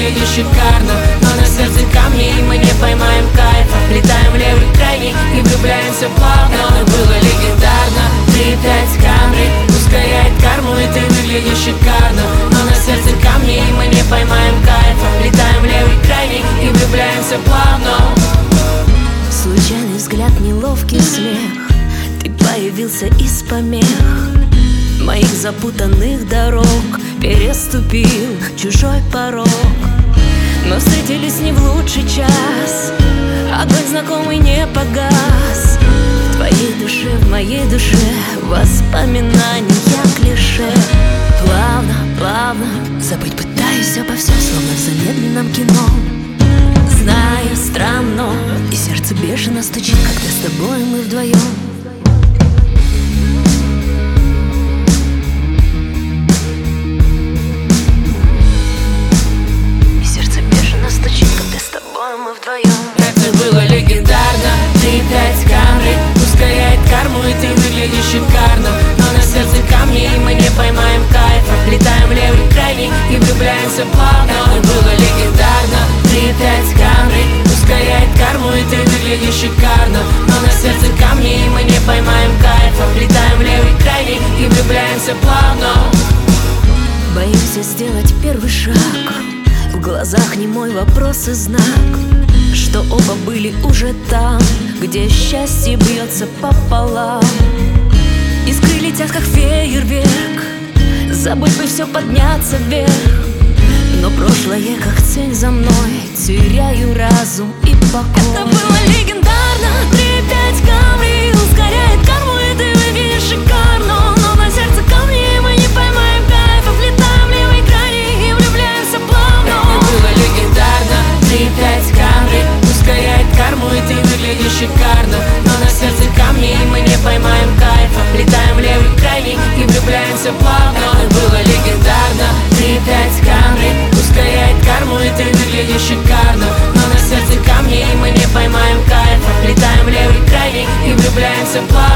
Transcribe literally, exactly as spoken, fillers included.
выглядишь шикарно. Но на сердце камни, и мы не поймаем кайфа. Летаем в левый крайний и влюбляемся плавно. Это было легендарно. Три пять Камри ускоряет карму, и ты выглядишь шикарно. Но на сердце камни, и мы не поймаем кайфа. Летаем в левый крайний и влюбляемся плавно. Случайный взгляд, неловкий смех, ты появился из помех моих запутанных дорог, переступил чужой порог. Мы встретились не в лучший час, огонь знакомый не погас. В твоей душе, в моей душе воспоминания клише. Плавно, плавно забыть пытаюсь обо всем, словно в замедленном кино. Знаю, странно, и сердце бешено стучит, когда с тобой мы вдвоем. И сердце бешено стучит, когда с тобой мы вдвоем. Это было легендарно. Три пять Камри ускоряет карму, и ты выглядишь шикарно. Но на сердце камни, и мы не поймаем кайфа. Летаем в левый крайний и влюбляемся плавно. Это было легендарно. Три пять Камри ускоряет карму, и ты выглядишь шикарно. Но на сердце камни, и мы не поймаем кайфа. Летаем в левый крайний и влюбляемся плавно. Боимся сделать первый шаг, в глазах не мой вопрос и знак, что оба были уже там, где счастье бьется пополам. Искры летят, как фейерверк, забыть бы все, подняться вверх. Но прошлое, как тень за мной, теряю разум и покой. Это было легендарно. Три пять Камри ускоряет карму, и ты выглядишь шикарно. Но на сердце камни, и мы не поймаем кайфа. Влетаем в левый крайний и влюбляемся плавно. Это было легендарно. Три пять Камри ускоряет карму, и ты выглядишь шикарно. Но на сердце камни, и мы не поймаем кайфа. Летаем в левый крайний и влюбляемся плавно. Это было легендарно. Три пять Камри ускоряет карму, и ты выглядишь шикарно. Но на сердце камни, и мы не поймаем кайфа. Летаем в левый крайний и влюбляемся плавно.